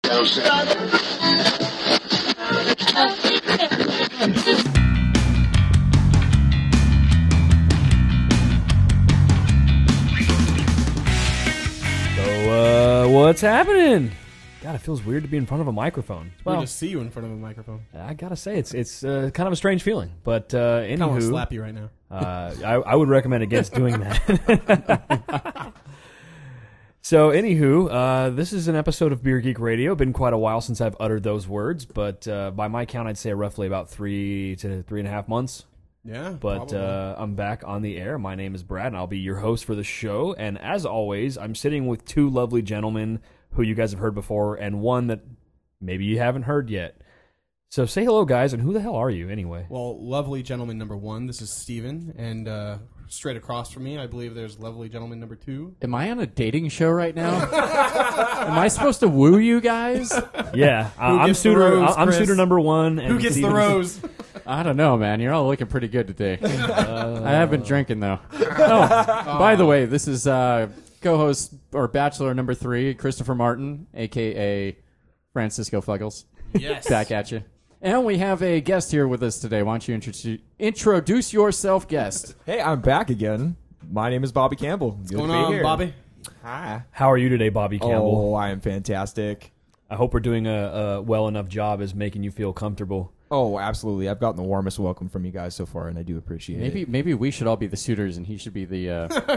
What's happening? God, it feels weird to be in front of a microphone. Well, weird to see you in front of a microphone. I gotta say, it's kind of a strange feeling. But anywho, I want to slap you right now. I would recommend against doing that. So, anywho, this is an episode of Beer Geek Radio. Been quite a while since I've uttered those words, but by my count, I'd say roughly about 3 to 3.5 months. Yeah, but I'm back on the air. My name is Brad, and I'll be your host for the show. And as always, I'm sitting with two lovely gentlemen who you guys have heard before, and one that maybe you haven't heard yet. So say hello, guys, and who the hell are you, anyway? Well, lovely gentleman number one, this is Steven, and straight across from me, I believe there's lovely gentleman number two. Am I on a dating show right now? Am I supposed to woo you guys? Yeah, I'm suitor number one. And who gets Steven's the rose? I don't know, man. You're all looking pretty good today. I have been drinking, though. Oh, by the way, this is co-host or bachelor number 3, Christopher Martin, a.k.a. Francisco Fuggles. Yes. Back at you. And we have a guest here with us today. Why don't you introduce yourself, guest? Hey, I'm back again. My name is Bobby Campbell. What's going on, here. Bobby? Hi. How are you today, Bobby Campbell? Oh, I am fantastic. I hope we're doing a well enough job as making you feel comfortable. Oh, absolutely. I've gotten the warmest welcome from you guys so far, and I do appreciate it. Maybe we should all be the suitors, and he should be the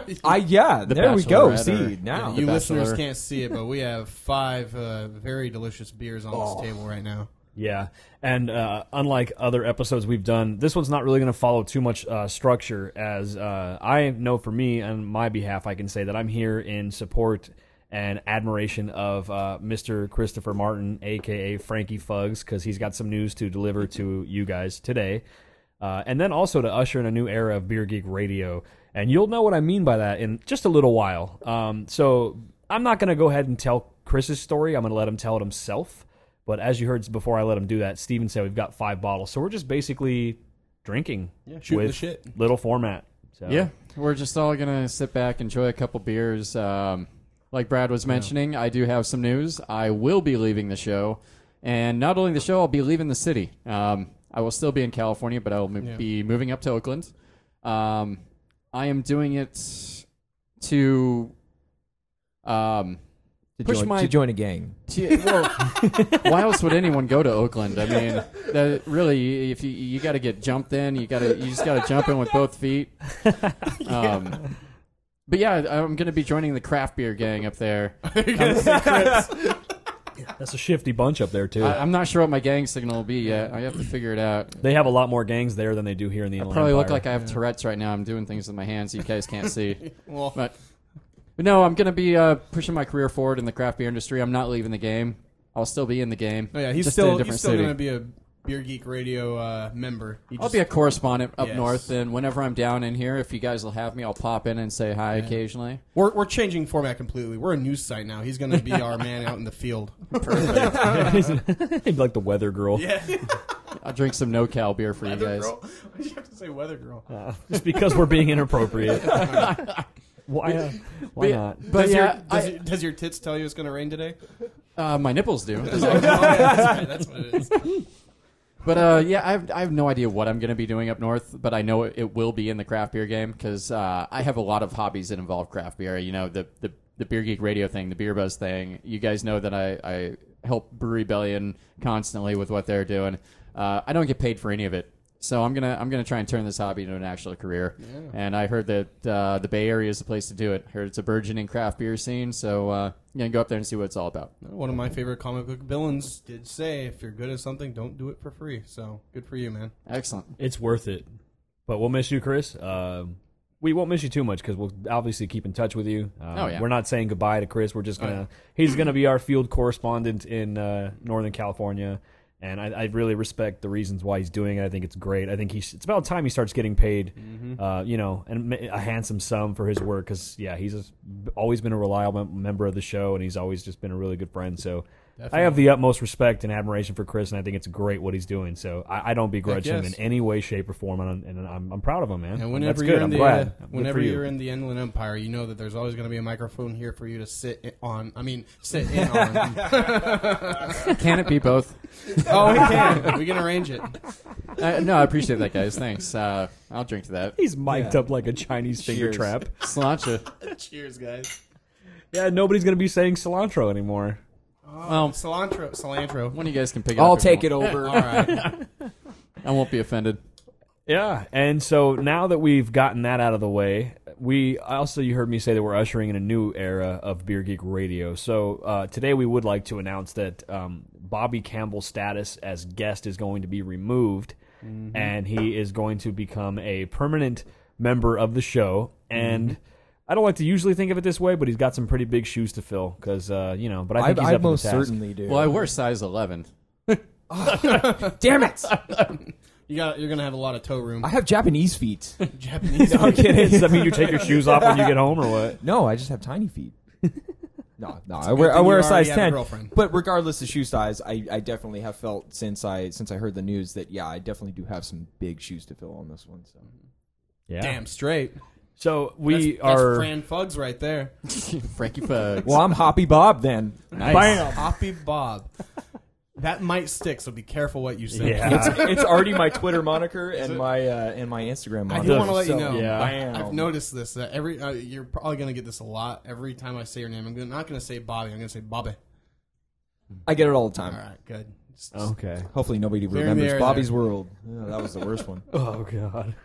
the there we go. See, now. Yeah, you listeners can't see it, but we have 5 very delicious beers on this table right now. Yeah, and unlike other episodes we've done, this one's not really going to follow too much structure, as I know for me, on my behalf, I can say that I'm here in support and admiration of Mr. Christopher Martin, a.k.a. Frankie Fuggs, because he's got some news to deliver to you guys today. And then also to usher in a new era of Beer Geek Radio. And you'll know what I mean by that in just a little while. So I'm not going to go ahead and tell Chris's story. I'm going to let him tell it himself. But as you heard before I let him do that, Steven said we've got 5 bottles. So we're just basically drinking shooting with the shit. Little format. So. Yeah, we're just all going to sit back, enjoy a couple beers. Like Brad was mentioning, I do have some news. I will be leaving the show. And not only the show, I'll be leaving the city. I will still be in California, but I will be moving up to Oakland. I am doing it to to join a gang. Why else would anyone go to Oakland? I mean, really, if you got to get jumped in, you just got to jump in with both feet. But yeah, I'm going to be joining the craft beer gang up there. That's a shifty bunch up there, too. I'm not sure what my gang signal will be yet. I have to figure it out. They have a lot more gangs there than they do here in the Inland Empire. I probably look like I have Yeah. Tourette's right now. I'm doing things with my hands you guys can't see. But no, I'm going to be pushing my career forward in the craft beer industry. I'm not leaving the game. I'll still be in the game. Oh, yeah, he's still going to be a Beer Geek Radio member. I'll be a correspondent up north, and whenever I'm down in here, if you guys will have me, I'll pop in and say hi occasionally. We're changing format completely. We're a news site now. He's going to be our man out in the field. He'd be like the weather girl. Yeah. I'll drink some NoCal beer for weather you guys. Girl? Why do you have to say weather girl? Just because we're being inappropriate. Why not? But does your tits tell you it's going to rain today? My nipples do. That's right. That's what it is. But I have no idea what I'm going to be doing up north, but I know it will be in the craft beer game because I have a lot of hobbies that involve craft beer. You know, the Beer Geek Radio thing, the Beer Buzz thing. You guys know that I help Brewery Bellion constantly with what they're doing. I don't get paid for any of it. So I'm gonna try and turn this hobby into an actual career. Yeah. And I heard that the Bay Area is the place to do it. Heard it's a burgeoning craft beer scene, so I'm gonna go up there and see what it's all about. One of my favorite comic book villains did say, "If you're good at something, don't do it for free." So good for you, man. Excellent. It's worth it. But we'll miss you, Chris. We won't miss you too much because we'll obviously keep in touch with you. We're not saying goodbye to Chris. We're just gonna he's gonna be our field correspondent in Northern California. And I really respect the reasons why he's doing it. I think it's great. I think it's about time he starts getting paid, and a handsome sum for his work. Because he's always been a reliable member of the show, and he's always just been a really good friend. So I have the utmost respect and admiration for Chris, and I think it's great what he's doing. So I don't begrudge him in any way, shape, or form, and I'm proud of him, man. And whenever That's you're good. in I'm glad. whenever you're in the Inland Empire, you know that there's always going to be a microphone here for you to sit on. Sit in on. Can it be both? Oh, we can. We can arrange it. No, I appreciate that, guys. Thanks. I'll drink to that. He's mic'd up like a Chinese finger Cheers. trap. Cilantro. Cheers, guys. Yeah, nobody's gonna be saying cilantro anymore. Well, Cilantro. one of you guys can pick it I'll up. if take you it want. over. All right. I won't be offended. Yeah, and so now that we've gotten that out of the way, you heard me say that we're ushering in a new era of Beer Geek Radio. So today we would like to announce that Bobby Campbell's status as guest is going to be removed, and he is going to become a permanent member of the show. And I don't like to usually think of it this way, but he's got some pretty big shoes to fill because but I think he's I up to the most task. certainly do. Well, I wear size 11. Damn it! You're gonna have a lot of toe room. I have Japanese feet. Japanese. No, I'm kidding. Does that mean you take your shoes off when you get home, or what? No, I just have tiny feet. No, I good wear thing a you size already have a 10. girlfriend. But regardless of shoe size, I definitely have felt since I heard the news that I definitely do have some big shoes to fill on this one. So Yeah. Damn straight. So That's Fran Fugs right there. Frankie Fugs. well, I'm Hoppy Bob then. Nice. Hoppy Bob. That might stick, so be careful what you say. Yeah. It's already my Twitter moniker and my Instagram I moniker. do want to let you So, know. Yeah. bam. I've noticed this. That you're probably going to get this a lot. Every time I say your name, not going to say Bobby. I'm going to say Bobby. I get it all the time. All right, good. Okay. Hopefully nobody Clearing the remembers air Bobby's there. World. Yeah, that was the worst one. Oh God.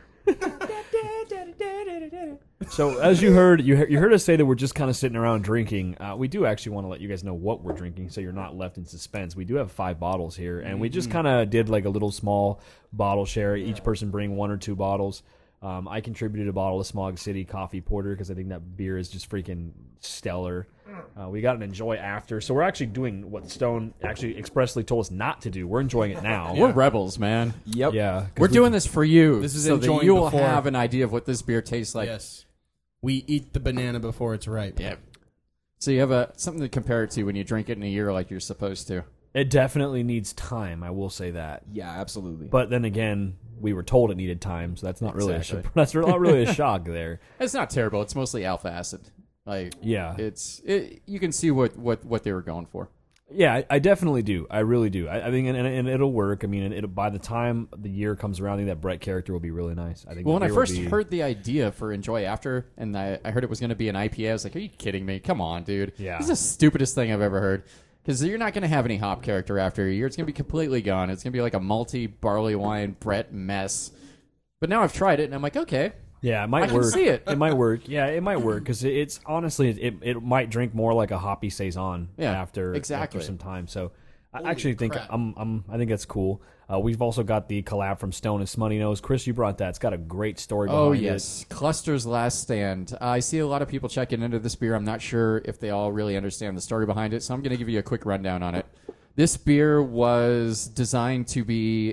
So as you heard us say that we're just kind of sitting around drinking. We do actually want to let you guys know what we're drinking, so you're not left in suspense. We do have 5 bottles here, and we just kind of did like a little small bottle share. Each person bring 1 or 2 bottles. I contributed a bottle of Smog City Coffee Porter because I think that beer is just freaking stellar. We got an enjoy after, so we're actually doing what Stone actually expressly told us not to do. We're enjoying it now. We're rebels, man. Yep. Yeah, 'cause We're doing this for you. This is so that enjoying you will before. have an idea of what this beer tastes like. Yes. We eat the banana before it's ripe. Yeah. So you have something to compare it to when you drink it in a year like you're supposed to. It definitely needs time. I will say that. Yeah, absolutely. But then again, we were told it needed time, so that's not really Exactly. that's not really a shock there. It's not terrible. It's mostly alpha acid. Yeah, You can see what they were going for. yeah, I definitely do. I really do. I think, and it'll work. I mean, it'll, by the time the year comes around, I think that Brett character will be really nice. I think. Well, the when I beer will first be- heard the idea for Enjoy After, and I heard it was going to be an IPA, I was like, "Are you kidding me? Come on, dude! Yeah. This is the stupidest thing I've ever heard." Because you're not going to have any hop character after a year. It's going to be completely gone. It's going to be like a malty barley wine Brett mess. But now I've tried it, and I'm like, okay, yeah, it might I can work. see it. It might work. Yeah, it might work because it's honestly it might drink more like a hoppy saison Yeah, after exactly. some time. So I Holy actually think crap. I think that's cool. We've also got the collab from Stone and Smutty Nose. Chris, you brought that. It's got a great story behind Oh, it. yes. Cluster's Last Stand. I see a lot of people checking into this beer. I'm not sure if they all really understand the story behind it, so I'm going to give you a quick rundown on it. This beer was designed to be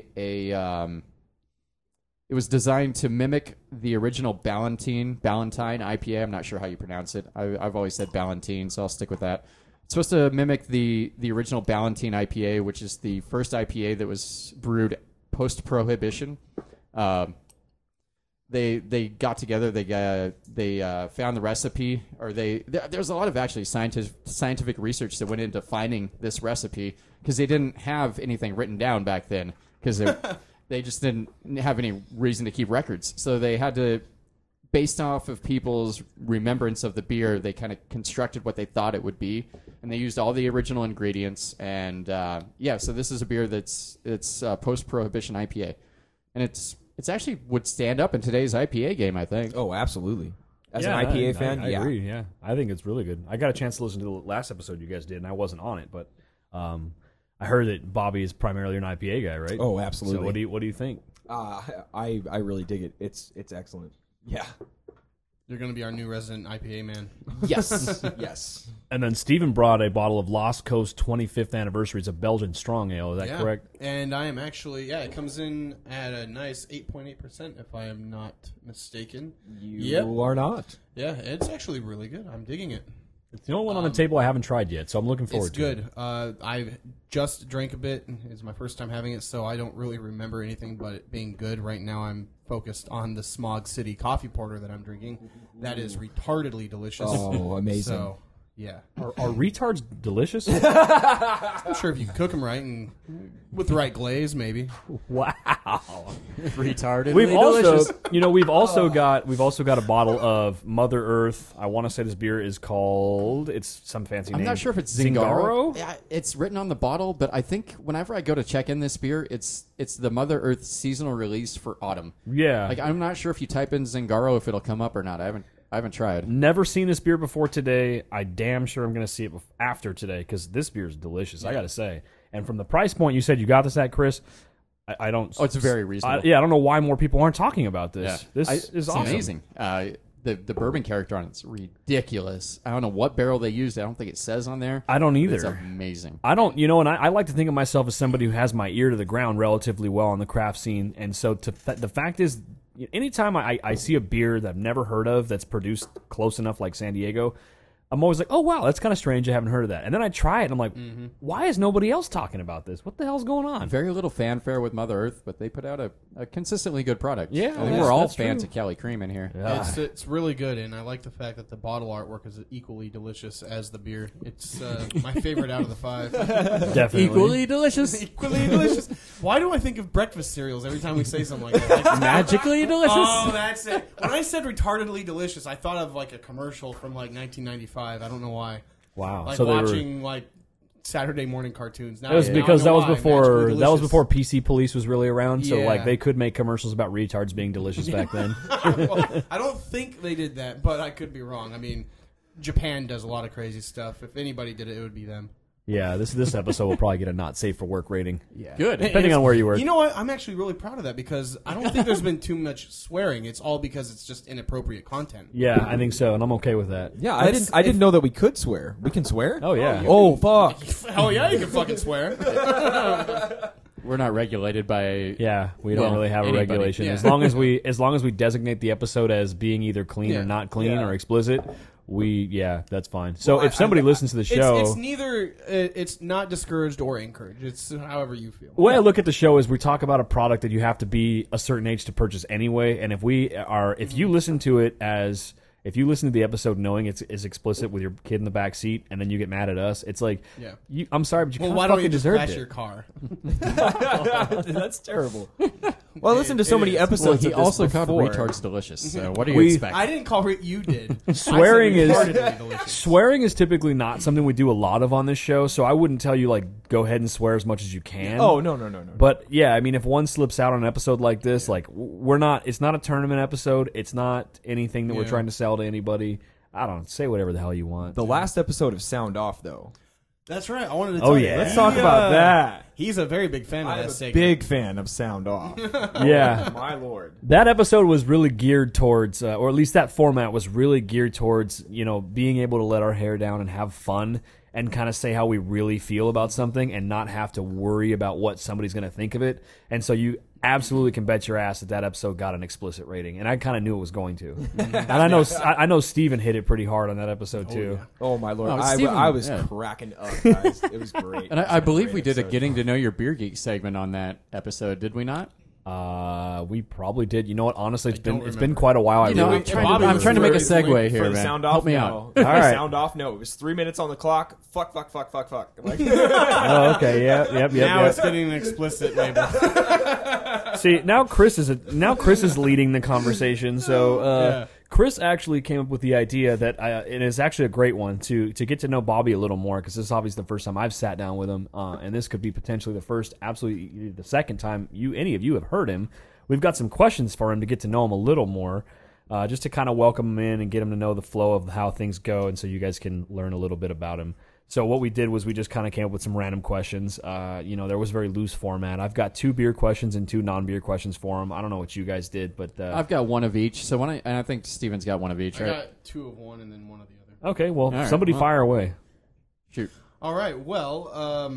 it was designed to mimic the original Ballantine IPA. I'm not sure how you pronounce it. I've always said Ballantine, so I'll stick with that. It's supposed to mimic the original Ballantine IPA, which is the first IPA that was brewed post-Prohibition. They got together. They found the recipe, or there's a lot of actually scientific research that went into finding this recipe because they didn't have anything written down back then because they just didn't have any reason to keep records. So they had to, based off of people's remembrance of the beer, they kind of constructed what they thought it would be, and they used all the original ingredients. And so this is a beer that's post-Prohibition IPA, and it's actually would stand up in today's IPA game, I think. Oh, absolutely. As Yeah, an IPA I fan, I agree. Yeah, I think it's really good. I got a chance to listen to the last episode you guys did, and I wasn't on it, but I heard that Bobby is primarily an IPA guy, right? Oh, absolutely. So what do you think? I really dig it. It's excellent. Yeah. You're going to be our new resident IPA man. Yes. Yes. And then Steven brought a bottle of Lost Coast 25th anniversary. It's a Belgian strong ale. Is that Yeah. correct? And I am actually, it comes in at a nice 8.8%, if I am not mistaken. You Yep. are not. Yeah, it's actually really good. I'm digging it. It's the only one on the table I haven't tried yet, so I'm looking forward It's to it. good. I just drank a bit. It's my first time having it, so I don't really remember anything but it being good. Right now, I'm focused on the Smog City coffee porter that I'm drinking. That is retardedly delicious. Oh, amazing. So, yeah. Are retards delicious? I'm sure if you cook them right and with the right glaze, maybe. Wow. Retarded. We've also got a bottle of Mother Earth. I want to say this beer is called. It's some fancy name. I'm not sure if it's Zingaro. Yeah, it's written on the bottle, but I think whenever I go to check in this beer, it's the Mother Earth seasonal release for autumn. Yeah. Like I'm not sure if you type in Zingaro if it'll come up or not. I haven't tried. Never seen this beer before today. I damn sure I'm going to see it after today because this beer is delicious. I got to say. And from the price point you said you got this at, Chris, I don't. Oh, it's very reasonable. I don't know why more people aren't talking about this. Yeah. This is it's awesome. amazing. The bourbon character on it's ridiculous. I don't know what barrel they used. I don't think it says on there. I don't either. It's amazing. I don't, and I like to think of myself as somebody who has my ear to the ground relatively well on the craft scene. And so the fact is, anytime I see a beer that I've never heard of that's produced close enough like San Diego, I'm always like, oh, wow, that's kind of strange. I haven't heard of that. And then I try it, and I'm like, why is nobody else talking about this? What the hell's going on? Very little fanfare with Mother Earth, but they put out a consistently good product. Yeah, I think that's- we're all that's fans true. of Cali Cream in here. Yeah. It's really good, and I like the fact that the bottle artwork is equally delicious as the beer. It's my favorite out of the 5. Definitely. Equally delicious. Equally delicious. Why do I think of breakfast cereals every time we say something like that? Like, Magically delicious. oh, that's it. When I said retardedly delicious, I thought of like a commercial from like 1995. I don't know why. Wow. Like so they were. watching like Saturday morning cartoons. Now, That was now I because know that was why. before Magically delicious. PC Police was really around. So Yeah. like they could make commercials about retards being delicious back then. Well, I don't think they did that, but I could be wrong. I mean, Japan does a lot of crazy stuff. If anybody did it, it would be them. Yeah, this episode will probably get a not safe for work rating. Yeah. Good. Depending on where you work. You know what? I'm actually really proud of that because I don't think there's been too much swearing. It's all because it's just inappropriate content. Yeah, I think so, and I'm okay with that. Yeah, I didn't know that we could swear. We can swear? Oh yeah. Oh, fuck. Hell yeah, you can fucking swear. We're not regulated by. Yeah, we don't Well, really have a anybody. regulation. Yeah. As long as we designate the episode as being either clean Yeah. or not clean Yeah. or explicit, that's fine. So if somebody listens to the show, It's neither. It's not discouraged or encouraged. It's however you feel. the way I look at the show is we talk about a product that you have to be a certain age to purchase anyway, and if you listen to it if you listen to the episode knowing it's explicit with your kid in the back seat, and then you get mad at us, it's like, Yeah. I'm sorry, but you Well, kind why of don't fucking you just deserved crash it. your car? That's terrible. Well, I listened to so many Well, episodes he of this also called before. retards delicious. So what do you We- expect? I didn't call it. You did. Swearing I said is retardedly delicious. swearing is typically not something we do a lot of on this show, so I wouldn't tell you like go ahead and swear as much as you can. Oh, no. But yeah, I mean, if one slips out on an episode like this, like we're not. It's not a tournament episode. It's not anything that we're Yeah. trying to sell to anybody. I don't say whatever the hell you want. The last episode of Sound Off, though. That's right. I wanted to. Oh, tell yeah. you. Let's Talk about that. He's a very big fan of I'm that a segment. big fan of Sound Off. Yeah, My lord. that episode was really geared towards, or at least that format was really geared towards, being able to let our hair down and have fun and kind of say how we really feel about something and not have to worry about what somebody's going to think of it. And so you absolutely can bet your ass that episode got an explicit rating, and I kind of knew it was going to. And I know Steven hit it pretty hard on that episode too. Oh, my lord. Oh, I Steven, was yeah. cracking up, guys. It was great. And I believe we did a episode. getting to know your beer geek segment on that episode, did we not? We probably did. You know what? Honestly, it's don't been remember. quite a while. You know, really I'm trying Bobby to, I'm was trying to make a very- segue For here, the man. Sound Off, Help me no. out. For the All right. Sound Off, no. It was 3 minutes on the clock. Fuck. Like, Oh, okay. Yep. Now it's getting an explicit label. See, now Chris is leading the conversation. So Yeah. Chris actually came up with the idea that it is actually a great one to get to know Bobby a little more, because this is obviously the first time I've sat down with him, and this could be potentially the first, absolutely the second time any of you have heard him. We've got some questions for him to get to know him a little more, just to kind of welcome him in and get him to know the flow of how things go, and so you guys can learn a little bit about him. So what we did was we just kind of came up with some random questions. There was a very loose format. I've got 2 beer questions and 2 non-beer questions for him. I don't know what you guys did, but I've got one of each, so and I think Steven's got one of each, I right? got 2 of one and then 1 of the other. okay. Well, right, somebody well. fire away. Shoot. All right. Well,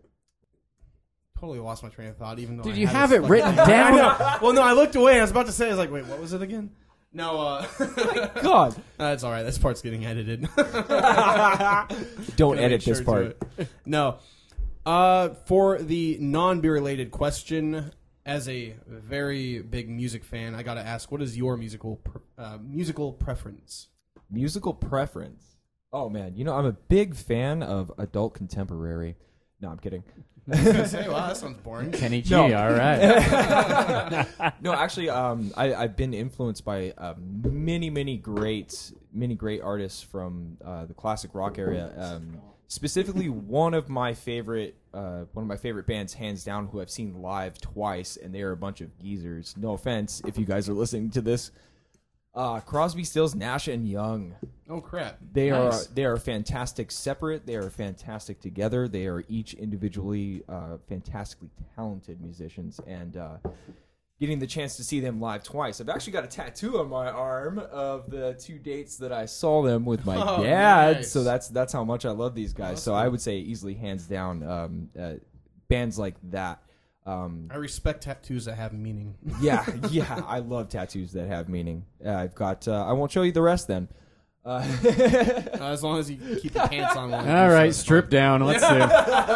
totally lost my train of thought. Even though Did I you had have this it written fucking- down? Well, no, I looked away. I was about to say, I was like, wait, what was it again? No, God, that's all right. This part's getting edited. don't Gonna edit make sure this to part. it. No. For the non-beer related question, as a very big music fan, I got to ask, what is your musical preference? Musical preference. Oh man, I'm a big fan of adult contemporary. No, I'm kidding. I was gonna say, wow, that sounds boring. Kenny G, No. all right. No, actually, I've been influenced by many great artists from the classic rock area. Specifically, one of my favorite bands, hands down, who I've seen live twice, and they are a bunch of geezers. No offense, if you guys are listening to this. Crosby, Stills, Nash and Young. Oh crap! They Nice. are fantastic separate. They are fantastic together. They are each individually fantastically talented musicians, and getting the chance to see them live twice. I've actually got a tattoo on my arm of the 2 dates that I saw them with my Oh, dad. nice. So that's how much I love these guys. That's So cool. I would say easily, hands down, bands like that. I respect tattoos that have meaning. Yeah, I love tattoos that have meaning. I've got. I won't show you the rest then. As long as you keep your pants on. while you All do right, so, strip down. Let's see.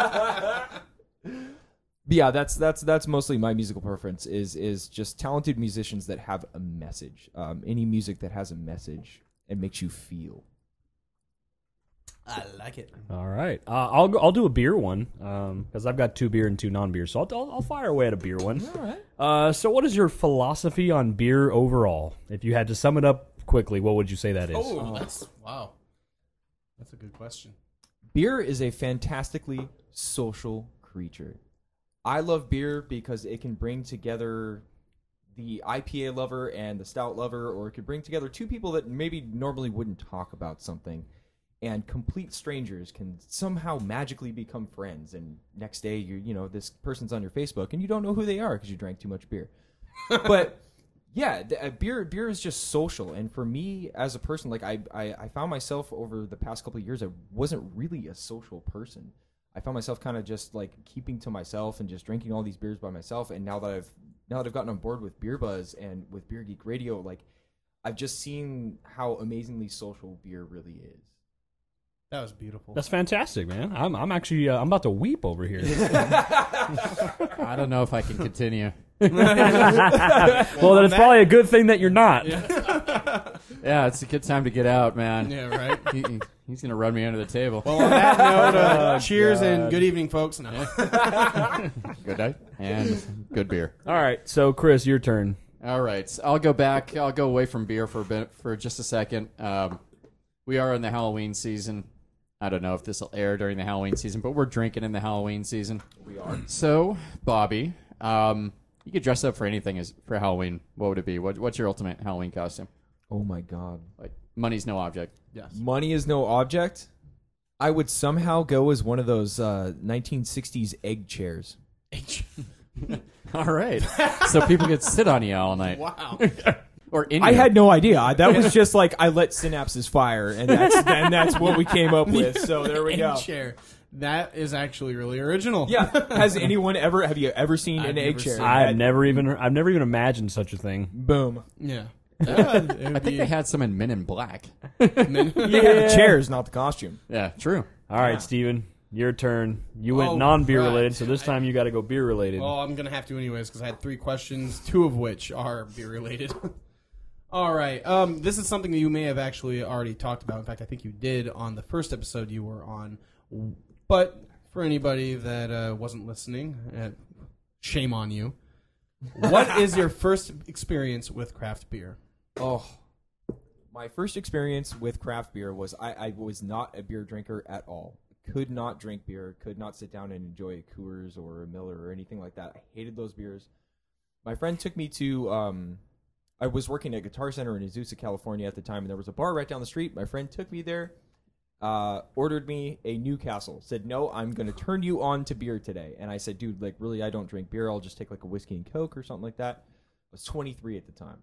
But yeah, that's mostly my musical preference is just talented musicians that have a message. Any music that has a message and makes you feel. I like it. All right, I'll do a beer one because I've got 2 beer and 2 non-beer, so I'll fire away at a beer one. All right. So what is your philosophy on beer overall? If you had to sum it up quickly, what would you say that is? Oh, wow. That's a good question. Beer is a fantastically social creature. I love beer because it can bring together the IPA lover and the stout lover, or it could bring together 2 people that maybe normally wouldn't talk about something. And complete strangers can somehow magically become friends. And next day, this person's on your Facebook, and you don't know who they are because you drank too much beer. But yeah, beer is just social. And for me, as a person, like I found myself over the past couple of years, I wasn't really a social person. I found myself kind of just like keeping to myself and just drinking all these beers by myself. And now that I've gotten on board with Beer Buzz and with Beer Geek Radio, like I've just seen how amazingly social beer really is. That was beautiful. That's fantastic, man. I'm actually I'm about to weep over here. I don't know if I can continue. Well, then it's probably a good thing that you're not. Yeah, it's a good time to get out, man. Yeah, right. He's going to run me under the table. Well, on that note, cheers and good evening, folks. No. Good night and good beer. All right, so Chris, your turn. All right, so I'll go back. I'll go away from beer for a bit, for just a second. We are in the Halloween season. I don't know if this will air during the Halloween season, but we're drinking in the Halloween season. We are. So, Bobby, you could dress up for anything for Halloween. What would it be? What's your ultimate Halloween costume? Oh my God. Like, money's no object. Yes. Money is no object. I would somehow go as one of those 1960s egg chairs. All right. So people could sit on you all night. Wow. Or in I you. had no idea. That was just like I let synapses fire, and that's what we came up with. So there we go. Egg chair. That is actually really original. Yeah. Have you ever seen I've an never egg chair? seen I've never even imagined such a thing. Boom. Yeah. I think they had some in Men in Black. Yeah, the chairs, not the costume. Yeah, true. All right, Yeah. Steven, your turn. You went Oh, non-beer crap. related, so this time you got to go beer related. Well, I'm gonna have to anyways because I had 3 questions, 2 of which are beer related. All right. This is something that you may have actually already talked about. In fact, I think you did on the first episode you were on. But for anybody that wasn't listening, shame on you. What is your first experience with craft beer? Oh, my first experience with craft beer was I was not a beer drinker at all. Could not drink beer. Could not sit down and enjoy a Coors or a Miller or anything like that. I hated those beers. My friend took me to. I was working at Guitar Center in Azusa, California at the time, and there was a bar right down the street. My friend took me there, ordered me a Newcastle. Said, "No, I'm going to turn you on to beer today." And I said, "Dude, like really, I don't drink beer. I'll just take like a whiskey and Coke or something like that." I was 23 at the time.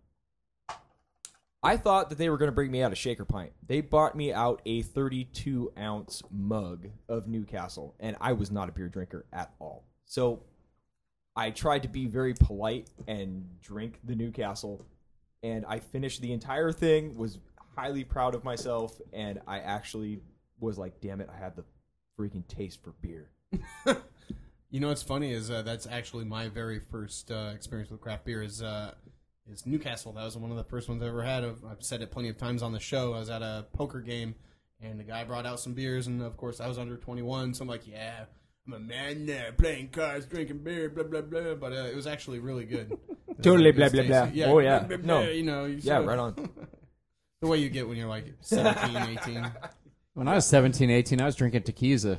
I thought that they were going to bring me out a shaker pint. They bought me out a 32-ounce mug of Newcastle, and I was not a beer drinker at all. So I tried to be very polite and drink the Newcastle, and I finished the entire thing. Was highly proud of myself, and I actually was like, "Damn it, I had the freaking taste for beer." You know what's funny is that's actually my very first experience with craft beer is Newcastle. That was one of the first ones I ever had. I've said it plenty of times on the show. I was at a poker game, and the guy brought out some beers, and of course I was under 21, so I'm like, yeah, I'm a man there playing cards, drinking beer, blah, blah, blah. But it was actually really good. Totally It was blah, blah, blah. tasty. Yeah, Oh, yeah. blah, blah, No. blah, you know. Yeah, right on. The way you get when you're like 17, 18. When I was 17, 18, I was drinking tequila.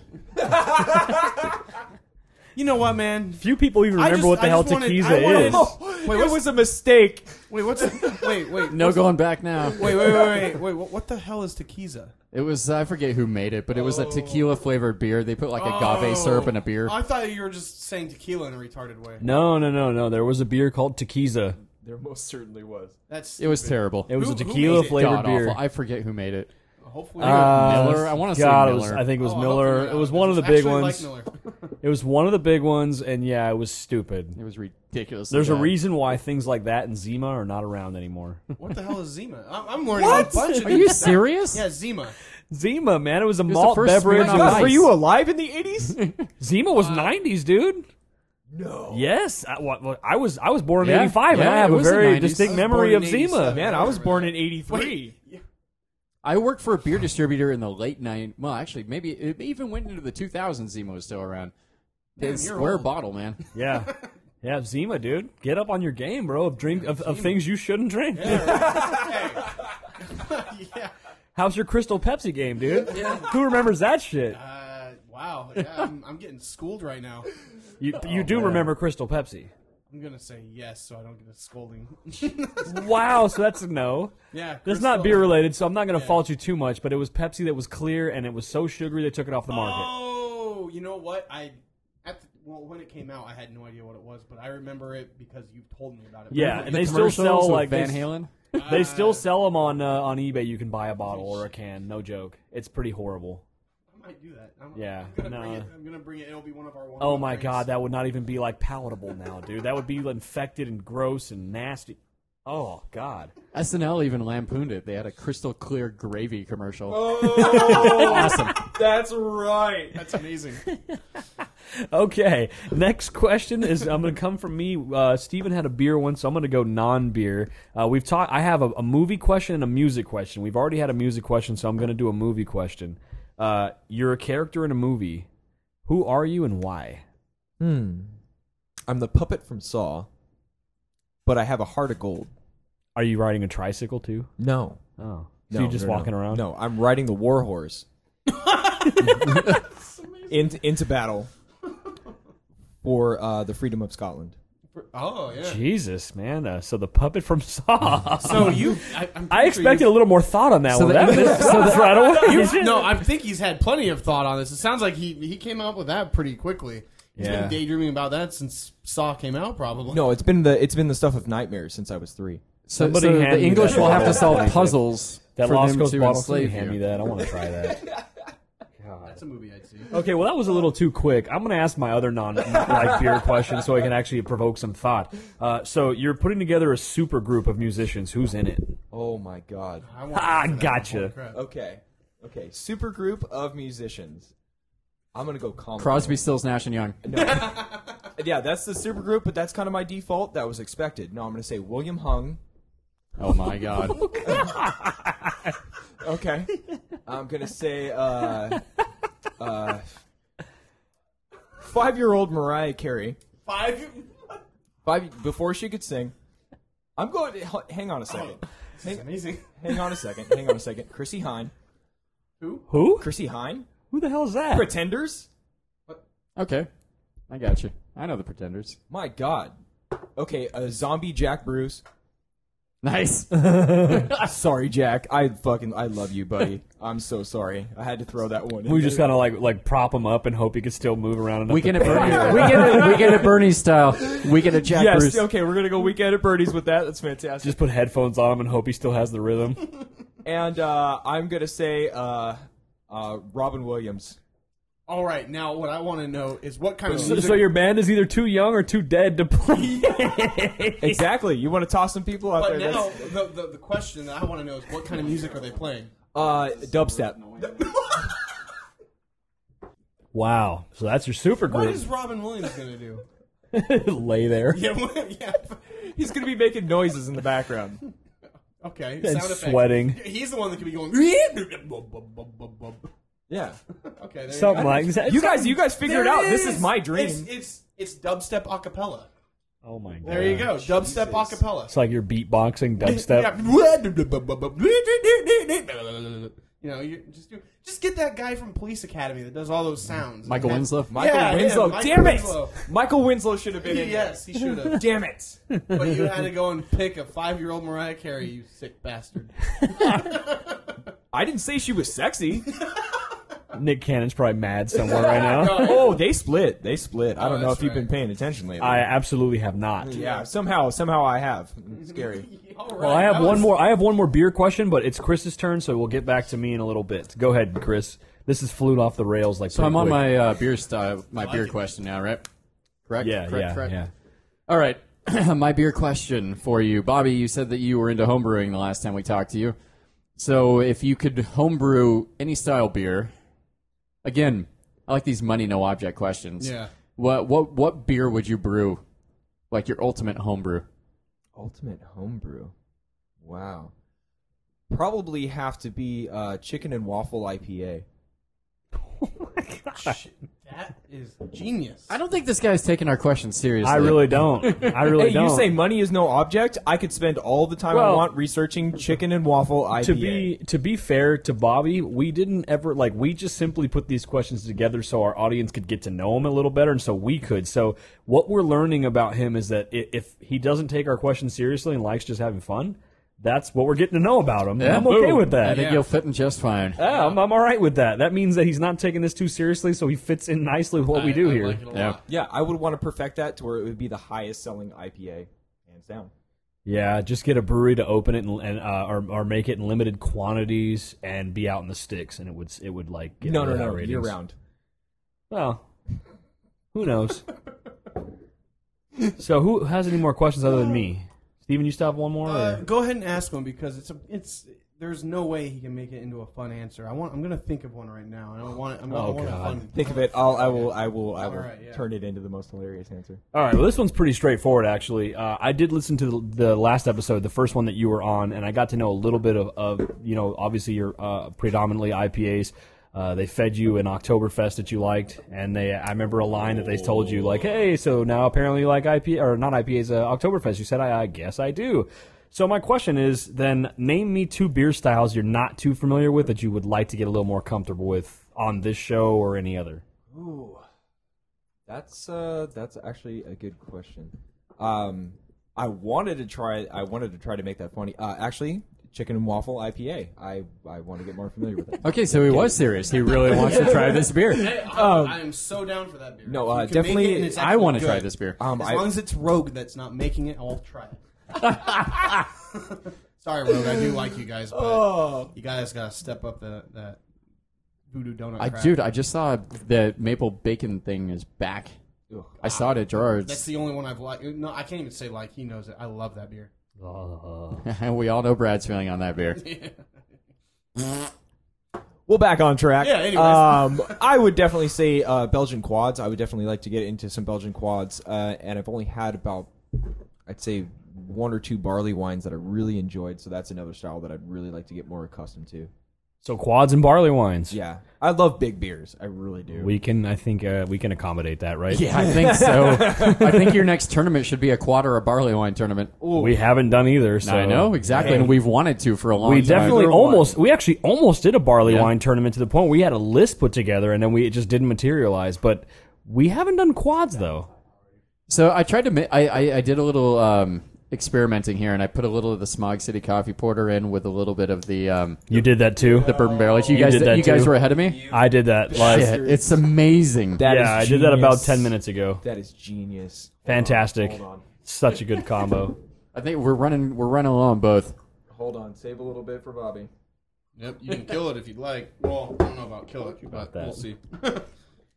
You know what, man? Few people even remember what the hell tequila is. Wait, It was a mistake. Wait, what's wait? No going back now. Wait! What the hell is tequila? It was, I forget who made it, but it was a tequila flavored beer. They put like agave syrup in a beer. I thought you were just saying tequila in a retarded way. No. There was a beer called tequila. There most certainly was. That's It was stupid. terrible. It was a Who tequila made it? flavored God beer. awful. I forget who made it. Hopefully, Miller? I wanna say God, Miller. I think it was Oh, Miller. hopefully, It was one of the big actually ones. Like Miller. It was one of the big ones, and yeah, it was stupid. It was ridiculous. There's a reason why things like that and Zima are not around anymore. What the hell is Zima? I'm learning a bunch of Are new you stuff. serious? Yeah, Zima. Zima, man, it was a was malt the first beverage. Smirnoff It was- Ice. Were you alive in the 80s? Zima was 90s, dude. No. Yes, I was born in Yeah, '85, and yeah, I have it a was the very 90s. distinct I was memory born of in Zima. 87. Man, I was born in 83. I worked for a beer distributor in the late 90s. Well, actually, maybe it even went into the 2000s. Zima was still around. Damn, It's you're square old. bottle, man. Yeah, Zima, dude, get up on your game, bro. Of things you shouldn't drink. Yeah. How's your Crystal Pepsi game, dude? Who remembers that shit? Wow. Yeah, I'm getting schooled right now. You do remember Crystal Pepsi? I'm gonna say yes, so I don't get a scolding. Wow, so that's a no. Yeah, That's not Crystal- beer related, so I'm not going to Yeah. fault you too much. But it was Pepsi that was clear, and it was so sugary they took it off the market. Oh, you know what? When it came out, I had no idea what it was, but I remember it because you told me about it. Yeah, The and they still commercials sell with like Van they, Halen. they still sell them on eBay. You can buy a bottle or a can. No joke. It's pretty horrible. I might do that. Yeah, I'm gonna no. bring it. I'm gonna bring it. It'll be one of our. Oh my god, that would not even be like palatable now, dude. That would be infected and gross and nasty. Oh god. SNL even lampooned it. They had a crystal clear gravy commercial. Oh, awesome. That's right. That's amazing. Okay, next question is I'm going to come from me. Steven had a beer once, so I'm going to go non-beer. We've talked. I have a movie question and a music question. We've already had a music question, so I'm going to do a movie question. You're a character in a movie. Who are you and why? I'm the puppet from Saw, but I have a heart of gold. Are you riding a tricycle too? No. Oh, so you're just walking around? No, I'm riding the war horse into battle for the freedom of Scotland. Oh yeah. Jesus, man. So the puppet from Saw. So you, I'm I expected a little more thought on that So one. the- That's right away. No, I think he's had plenty of thought on this. It sounds like he came up with that pretty quickly. He's Yeah. been daydreaming about that since Saw came out, probably. No, it's been the stuff of nightmares since I was 3. So, Somebody so hand the me English that will have to bottle. solve puzzles That for Lost them Coast to bottle. Somebody enslave hand me you. that. I want to try that. That's a movie I'd see. Okay, well that was a little too quick. I'm going to ask my other non-like beer question so I can actually provoke some thought. So you're putting together a super group of musicians. Who's in it? Oh my god. I want Ah, to see that. gotcha. Holy crap. Okay. Super group of musicians. I'm gonna go Commodore. Crosby, Stills, Nash, and Young. No. Yeah, that's the super group, but that's kind of my default. That was expected. No, I'm gonna say William Hung. Oh my God. Okay. I'm gonna say 5-year-old Mariah Carey. 5. Before she could sing. I'm going to hang on a second. This is amazing. Hang on a second. Chrissy Hine. Who? Chrissy Hine. Who the hell is that? Pretenders. Okay, I got you. I know the Pretenders. My God. Okay, zombie Jack Bruce. Nice. Sorry, Jack. I love you, buddy. I'm so sorry. I had to throw that one in. We just kind of like prop him up and hope he could still move around enough. Weekend to at Bernie's. Weekend at Bernie's style. Weekend at Jack Yes, Bruce. okay, we're gonna go Weekend at Birdie's with that. That's fantastic. Just put headphones on him and hope he still has the rhythm. And I'm gonna say Robin Williams. All right, now what I want to know is what kind of So, music. so your band is either too young or too dead to play. Exactly. You want to toss some people out But there? now the question that I want to know is what kind of music are they playing? Dubstep. Wow. So that's your super What group. is Robin Williams going to do? Lay there. Yeah, yeah. He's going to be making noises in the background. Okay. And sound effects. sweating. He's the one that could be going. Yeah. Okay. There Something you go. like that. You guys figure it There out. it This is my dream. It's dubstep acupella. Oh my god. There you go. Dubstep acapella. It's like you're beatboxing dubstep. Yeah. You just get that guy from Police Academy that does all those sounds. Michael Winslow. Michael Yeah, Winslow. Michael Damn Winslow. it! Michael Winslow should have been in Yes, he should have. Damn it! But you had to go and pick a 5-year-old Mariah Carey, you sick bastard. I didn't say she was sexy. Nick Cannon's probably mad somewhere right now. Oh, they split. I don't know that's if you've right. been paying attention lately. I absolutely have not. yeah, somehow I have. It's scary. All right, Well, I have that one was- more. I have one more beer question, but it's Chris's turn, so we'll get back to me in a little bit. Go ahead, Chris. This is flew off the rails like. So I'm pretty on quick. my beer style, my beer question now, right? Correct. Yeah, correct, yeah, correct. yeah. All right, my beer question for you, Bobby. You said that you were into homebrewing the last time we talked to you. So if you could homebrew any style beer, again, I like these money no object questions. Yeah. What beer would you brew? Like your ultimate homebrew? Ultimate homebrew. Wow. Probably have to be chicken and waffle IPA. That is genius. I don't think this guy's taking our question seriously. I really don't. I really Hey, don't. you say money is no object? I could spend all the time I Well, want researching chicken and waffle IPA. to be fair to Bobby, we didn't ever we just simply put these questions together so our audience could get to know him a little better, and so we could. So what we're learning about him is that if he doesn't take our questions seriously and likes just having fun, that's what we're getting to know about him. Yeah, I'm okay boom. with that. I think you'll fit in just fine. Yeah, I'm all right with that. That means that he's not taking this too seriously, so he fits in nicely with what we do I here. like it a Yeah. lot. Yeah, I would want to perfect that to where it would be the highest selling IPA, hands down. Yeah, just get a brewery to open it and or make it in limited quantities and be out in the sticks, and it would like get No, really high year ratings. round. Well, who knows? So who has any more questions other than me? Steven, you still have one more? or- Go ahead and ask one because it's. There's no way he can make it into a fun answer. I'm gonna think of one right now, and I want it. I want a God. fun. Think of it. I will right, yeah. turn it into the most hilarious answer. All right, well, this one's pretty straightforward, actually. I did listen to the last episode, the first one that you were on, and I got to know a little bit of obviously you're predominantly IPAs. They fed you an Oktoberfest that you liked, and I remember a line that they told you, like, hey, so now apparently you like IPA, or not IPAs, Oktoberfest. You said, I guess I do. So my question is, then, name me 2 beer styles you're not too familiar with that you would like to get a little more comfortable with on this show or any other. Ooh, that's actually a good question. I wanted to try to make that funny. Actually, chicken and waffle IPA. I want to get more familiar with it. Okay, so he was serious. He really wants to try this beer. I am so down for that beer. No, If you can definitely- make it and it's I actually want to good, try this beer. As long as it's Rogue that's not making it, I'll try it. Sorry, Rogue. I do like you guys, but you guys gotta step up that voodoo donut. crap. Dude, I just saw the maple bacon thing is back. I saw it at Gerard's. That's the only one I've liked. No, I can't even say like. He knows it. I love that beer. And we all know Brad's feeling on that beer. Well, back on track. Yeah, anyways. I would definitely say Belgian quads. I would definitely like to get into some Belgian quads, and I've only had about, I'd say, 1 or 2 barley wines that I really enjoyed. So that's another style that I'd really like to get more accustomed to. So quads and barley wines. Yeah, I love big beers. I really do. I think we can accommodate that, right? Yeah, I think so. I think your next tournament should be a quad or a barley wine tournament. We haven't done either. So I know, exactly. Hey. And we've wanted to for a long We time. definitely we actually almost did a barley Yeah. wine tournament to the point where we had a list put together and then it just didn't materialize. But we haven't done quads though. So I tried to I did a little experimenting here, and I put a little of the Smog City Coffee Porter in with a little bit of the You did that too. bourbon barrel aged. You guys did that you guys too? were ahead of me? I did that live. Shit, it's amazing. That is Yeah, I did that about genius. 10 minutes ago. That is genius. Fantastic. Hold on. Such a good combo. I think we're running low on both. Hold on. Save a little bit for Bobby. Yep, you can kill it if you'd like. Well, I don't know about kill it, but that. we'll see.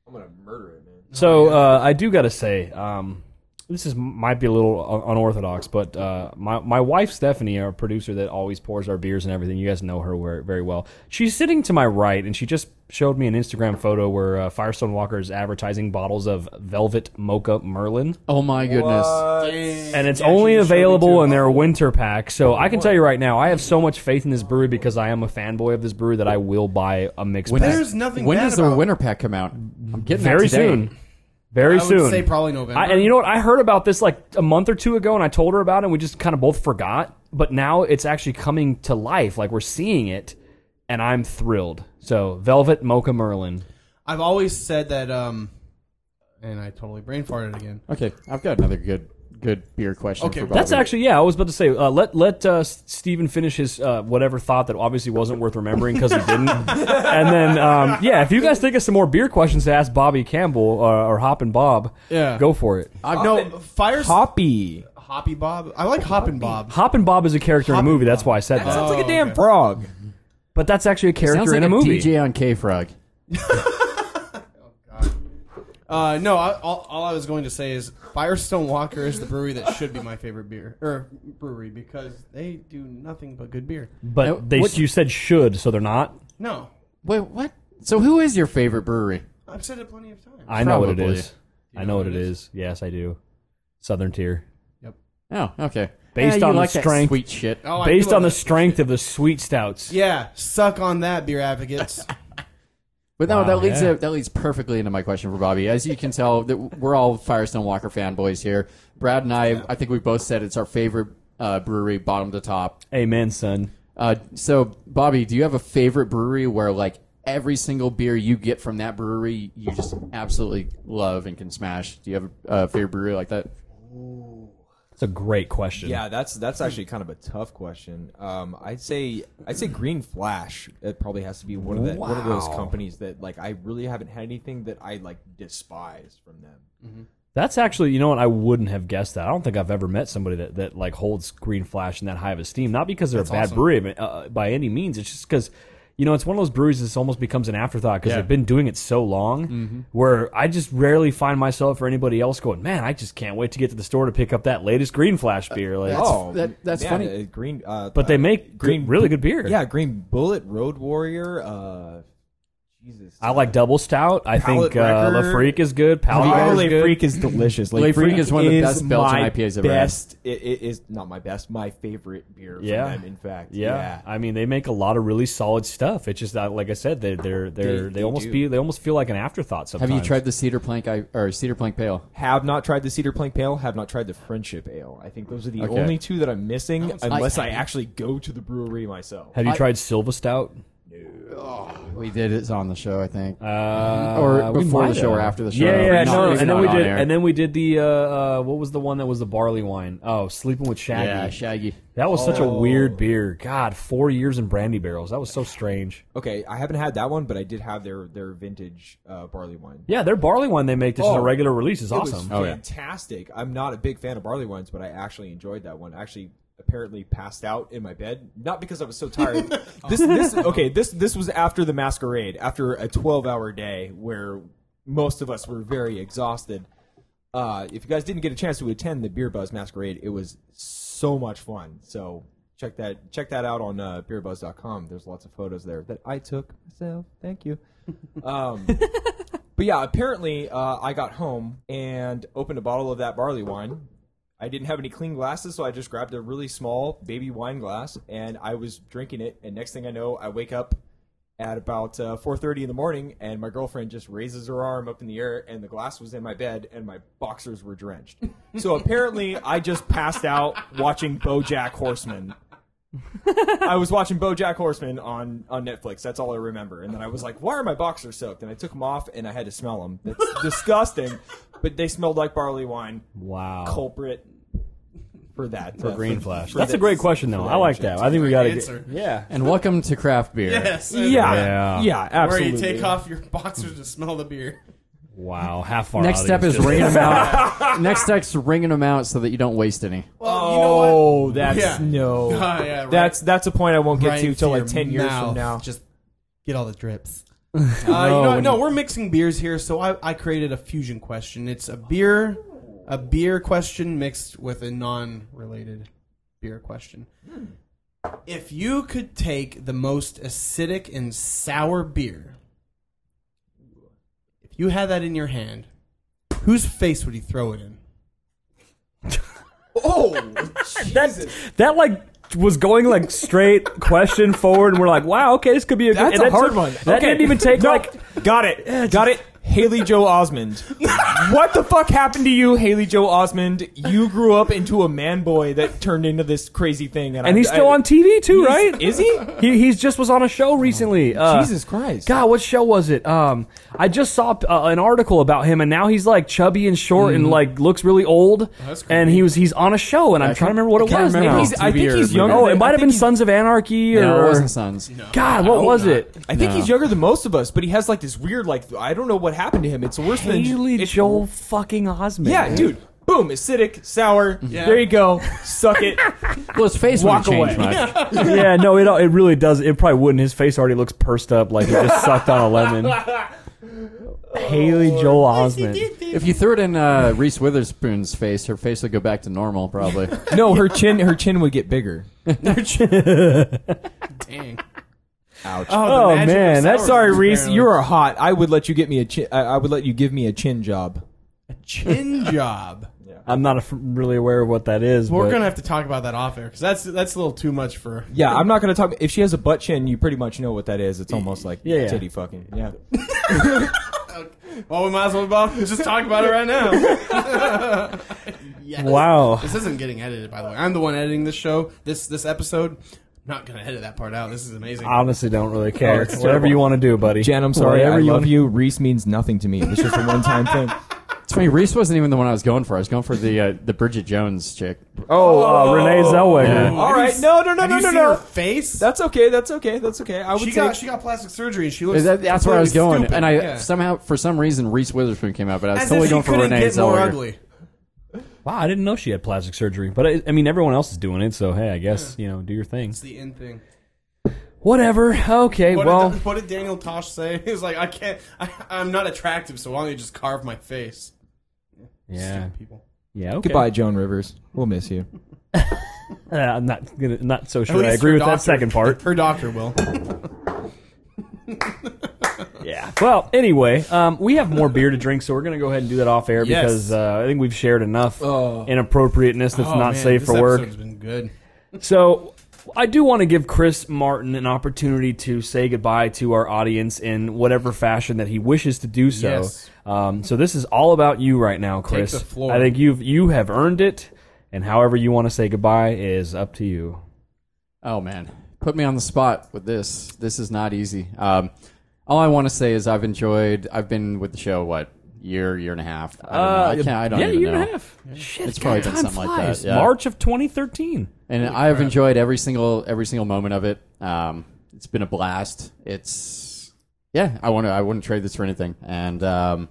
I'm gonna murder it, man. So I do got to say, this might be a little unorthodox, but my wife Stephanie, our producer that always pours our beers and everything, you guys know her very well. She's sitting to my right, and she just showed me an Instagram photo where Firestone Walker is advertising bottles of Velvet Mocha Merlin, Oh my goodness. and it's only available in their winter pack. So I can tell you right now, I have so much faith in this brewery because I am a fanboy of this brewery that I will buy a mixed pack There's nothing When bad does their about winter pack come out? I'm getting that very today. soon. Very I soon. would say probably November. And you know what? I heard about this like a month or two ago, and I told her about it, and we just kind of both forgot. But now it's actually coming to life. Like, we're seeing it, and I'm thrilled. So, Velvet Mocha Merlin. I've always said that, and I totally brain farted again. Okay, I've got another good beer question. Okay, for That's Bobby. actually, I was about to say, let Steven finish his whatever thought that obviously wasn't worth remembering because he didn't. And then, if you guys think of some more beer questions to ask Bobby Campbell or Hoppin' Bob, go for it. Hoppy Bob. I like Hoppin' Bob. Hoppin' Bob is a character in a movie. That's why I said That that. sounds like a damn okay. frog. But that's actually a Sounds character like in a movie. DJ on K-Frog. No, all I was going to say is Firestone Walker is the brewery that should be my favorite brewery because they do nothing but good beer. But What- you said should, so they're not? No, Wait, what? So who is your favorite brewery? I've said it plenty of times. I know what it Probably. is. I know what it is. Yes, I do. Southern Tier. Oh, okay. Based you on the like that strength- sweet shit. Oh, I Based do on the love that. strength of the sweet stouts. Yeah, suck on that, beer advocates. But no, Wow, that leads perfectly into my question for Bobby. As you can tell, we're all Firestone Walker fanboys here. Brad and I think we both said it's our favorite brewery, bottom to top. Amen, son. So, Bobby, do you have a favorite brewery where, like, every single beer you get from that brewery you just absolutely love and can smash? Do you have a favorite brewery like that? It's a great question. Yeah, that's actually kind of a tough question. I'd say Green Flash. It probably has to be one of those Wow. companies that like I really haven't had anything that I like despise from them. That's actually, you know what, I wouldn't have guessed that. I don't think I've ever met somebody that like holds Green Flash in that high of esteem. Not because they're a bad awesome. brewery by any means. It's just because, you know, it's one of those breweries that almost becomes an afterthought because Yeah. they've been doing it so long where I just rarely find myself or anybody else going, man, I just can't wait to get to the store to pick up that latest Green Flash beer. Like, That's yeah, funny. Green, but they make really good beer. Yeah, Green Bullet, Road Warrior. Jesus, I like Double Stout. I Palate think Wrecker. La Freak is good. Palate Wrecker is Le good. Freak is delicious. Le Freak is one of the best Belgian my IPAs I've ever had. best, It is not my best, my favorite beer Yeah. from them, in fact. Yeah. I mean they make a lot of really solid stuff. It's just that, like I said, they They almost do. almost feel like an afterthought sometimes. Have you tried the Cedar Plank or Cedar Plank Pale? Have not tried the Cedar Plank Pale, have not tried the Friendship Ale. I think those are the Okay. only two that I'm missing unless I haven't. actually go to the brewery myself. Have you I- tried Silva Stout? We did it on the show, I think. We Or before the might show or have. after the show. Yeah, Not- no, maybe and then not we on did, air. and then we did the what was the one that was the barley wine? Oh, Sleeping with Shaggy. Yeah, Shaggy. That was such a weird beer. God, 4 years in brandy barrels. That was so strange. Okay, I haven't had that one, but I did have their vintage barley wine. Yeah, their barley wine they make this is a Oh, regular release is It was awesome. fantastic. I'm not a big fan of barley wines, but I actually enjoyed that one. I actually apparently passed out in my bed, not because I was so tired. This was after the masquerade, after a 12-hour day where most of us were very exhausted. If you guys didn't get a chance to attend the Beer Buzz Masquerade, it was so much fun. So check that out on beerbuzz.com. There's lots of photos there that I took myself. Thank you. But yeah, apparently I got home and opened a bottle of that barley wine. I didn't have any clean glasses, so I just grabbed a really small baby wine glass, and I was drinking it. And next thing I know, I wake up at about 4:30 in the morning, and my girlfriend just raises her arm up in the air, and the glass was in my bed, and my boxers were drenched. So apparently, I just passed out watching BoJack Horseman. I was watching BoJack Horseman on Netflix. That's all I remember. And then I was like, why are my boxers soaked? And I took them off, and I had to smell them. That's disgusting. But they smelled like barley wine. Wow. Culprit for that. For Green Flash. for That's a that- great question, though. for I like that. I think we got to answer. get. Yeah. And welcome to craft beer. Yes. Yeah. Yeah, absolutely. Where you take off your boxers to smell the beer. Wow. How far Next out step these is just- ringing them out. Next step's ringing them out so that you don't waste any. Well, you know what? Oh, that's Yeah. no. Yeah, right. That's a point I won't get Right to till your like 10 years mouth. from now. Just get all the drips. No, we're mixing beers here, so I created a fusion question. It's a beer question mixed with a non-related beer question. If you could take the most acidic and sour beer, if you had that in your hand, whose face would you throw it in? Oh, That like was going like straight question forward, and we're like, wow, okay, this could be a good. that's a hard one. That didn't even take No, like. got it. Haley Joe Osmond. What the fuck happened to you, Haley Joe Osmond? You grew up into a man boy that turned into this crazy thing, And he's still on TV too, right? Is he? He's just was on a show recently. Jesus Christ! God, what show was it? I just saw an article about him, and now he's like chubby and short and like looks really old. That's creepy. And he's on a show, and I'm trying to remember what it was remember now. his I think TV he's or younger. Oh, than- it might I have think been he's- Sons of Anarchy, or No, it wasn't Sons. God, what was it? I think No. he's younger than most of us, but he has like this weird, like I don't know what happened to him. It's worse than Haley it's, Joel fucking Osment. Yeah, dude. Boom, acidic, sour. Yeah. There you go. Suck it. Well, his face Walk wouldn't change away. much. Yeah, no, it really does. It probably wouldn't. His face already looks pursed up like he just sucked on a lemon. Haley Joel Osment. If you threw it in Reese Witherspoon's face, her face would go back to normal, probably. No, her chin would get bigger. Dang. Ouch. Oh, the magic man, of that's sour Sorry, beers, Reese. apparently. You are hot. I would let you get me a chin. I would let you give me a chin job. Chin job. I'm not really aware of what that is. We're but gonna have to talk about that off air because that's a little too much for. Yeah, I'm not gonna talk. If she has a butt chin, you pretty much know what that is. It's almost like Yeah. titty fucking. Yeah. Well, we might as well just talk about it right now. Yes. Wow. This isn't getting edited, by the way. I'm the one editing this show. This episode. I'm not gonna edit that part out. This is amazing. I honestly don't really care. it's Whatever terrible. you want to do, buddy. Jen, I'm sorry. Whatever I love wanna- you. Reese means nothing to me. It was just a one-time thing. It's funny, Reese wasn't even the one I was going for. I was going for the Bridget Jones chick. Oh, Renee Zellweger. Yeah. All right. No. Have you seen her face? That's okay. That's okay. That's okay. I would she say. got plastic surgery and she looks. That's where I was completely going. stupid. And I Yeah. somehow, for some reason, Reese Witherspoon came out, but I was As totally if going she for couldn't Renee get more Zellweger. ugly. Wow, I didn't know she had plastic surgery. But I mean, everyone else is doing it, so hey, I guess, do your thing. It's the in thing. Whatever. Okay, well. What did Daniel Tosh say? He was like, I'm not attractive, so why don't you just carve my face? Yeah. Stupid people. Yeah, okay. Goodbye, Joan Rivers. We'll miss you. I'm not so At sure I least agree her with that doctor- second part. Her doctor will. Yeah. Well, anyway, we have more beer to drink, so we're going to go ahead and do that off air Yes. because I think we've shared enough Oh. inappropriateness that's Oh, not man, safe this for work. episode's been good. So I do want to give Chris Martin an opportunity to say goodbye to our audience in whatever fashion that he wishes to do so. Yes. So this is all about you right now, Chris. the floor. I think you have earned it, and however you want to say goodbye is up to you. Oh, man. Put me on the spot with this. This is not easy. All I want to say is I've been with the show, year and a half? I don't even year know. and a half. Shit, It's probably been time something like that, flies. yeah. March of 2013. And I've enjoyed every single moment of it. It's been a blast. I wouldn't trade this for anything. And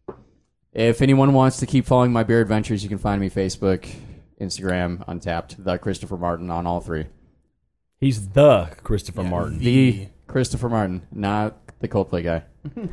if anyone wants to keep following my beer adventures, you can find me Facebook, Instagram, Untapped, the Christopher Martin on all three. He's the Christopher Martin. The Christopher Martin, not the Coldplay guy.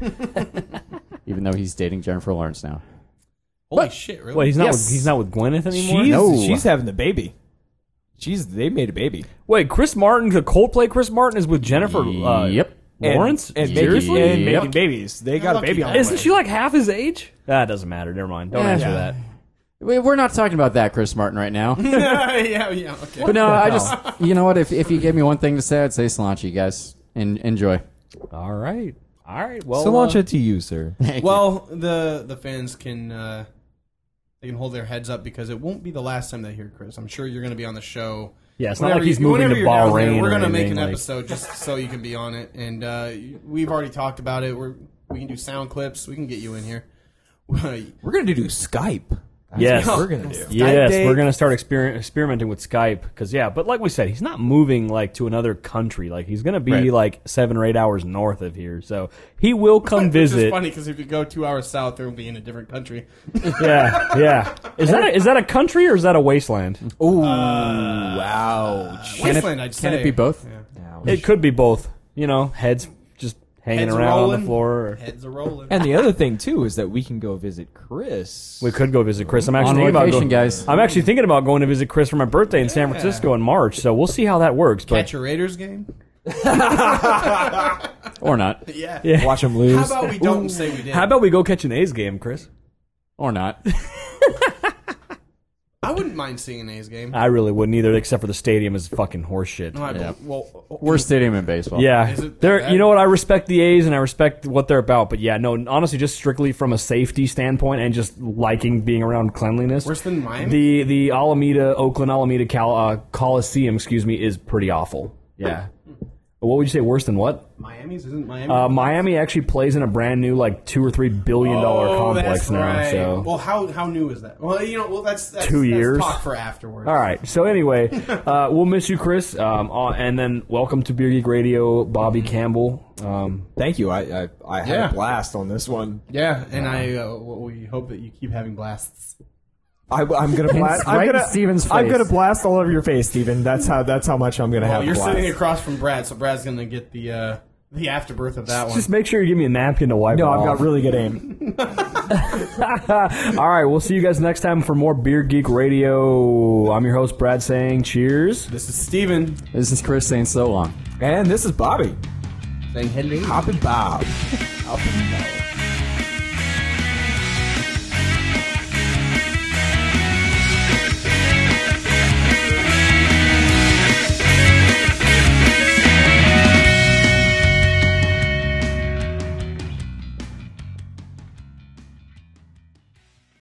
Even though he's dating Jennifer Lawrence now. Holy shit! Really? Wait, he's not Yes. he's not with Gwyneth anymore. She's having the baby. They made a baby. Wait, Chris Martin, the Coldplay Chris Martin is with Jennifer Yep. Lawrence? and Seriously? making babies. They got a baby on the Isn't way. she like half his age? That doesn't matter. Never mind. Don't answer Yeah. that. We're not talking about that Chris Martin right now. yeah. Okay. But no, I just, you know what? If you gave me one thing to say, I'd say Solange, guys. Enjoy. All right. Well, Solange to you, sir. Well, the fans can they can hold their heads up because it won't be the last time they hear Chris. I'm sure you're going to be on the show. yeah, it's not Whenever like he's you- moving whenever to you're down there, Bahrain. We're or gonna make anything, an like- episode just so you can be on it, and we've already talked about it. We can do sound clips. We can get you in here. We're gonna do Skype. That's Yes. what we're gonna do. Yes, Skype we're date. going to start experimenting with Skype because but like we said, he's not moving like to another country. Like he's going to be Right. like 7 or 8 hours north of here, so he will come Which is visit. funny because if you go 2 hours south, it'll be in a different country. Yeah. Is that a country or is that a wasteland? Ooh, ouch. Wasteland, I'd say. Can it be both? It could be both. Heads hanging Heads around on rolling. the floor. Heads are rolling. And the other thing too is that we can go visit Chris. We could go visit Chris. I'm actually On thinking about location, going, guys. I'm actually thinking about going to visit Chris for my birthday in San Francisco in March. So we'll see how that works. But Catch a Raiders game? Or not. Yeah. Watch him lose. How about we don't say we did? how about we go catch an A's game, Chris? Or not. I wouldn't mind seeing an A's game. I really wouldn't either, except for the stadium is fucking horseshit. No, Yeah. well, Worst stadium in baseball. Yeah, Is it they're. that You know what? I respect the A's and I respect what they're about, but yeah, no. Honestly, just strictly from a safety standpoint and just liking being around cleanliness. worse than Miami? The Oakland Alameda Coliseum, excuse me, is pretty awful. Yeah. What would you say? Worse than what? Miami's isn't Miami. Miami actually plays in a brand new like $2 or $3 billion complex that's now. right. So. Well, how new is that? Well, that's 2 years. That's talk for afterwards. All right. So anyway, we'll miss you, Chris. And then welcome to Beer Geek Radio, Bobby Campbell. Thank you. I had Yeah. a blast on this one. Yeah, and we hope that you keep having blasts. I'm gonna blast. right in Steven's I'm face. gonna blast all over your face, Steven. That's how much I'm gonna Well, have. you're blast. sitting across from Brad, so Brad's gonna get the afterbirth of that one. Just make sure you give me a napkin to wipe No, it I've off. got really good aim. All right. We'll see you guys next time for more Beer Geek Radio. I'm your host, Brad, saying cheers. This is Steven This is Chris saying so long. And this is Bobby. saying Henry. Hop and Bob. Hop and Bob.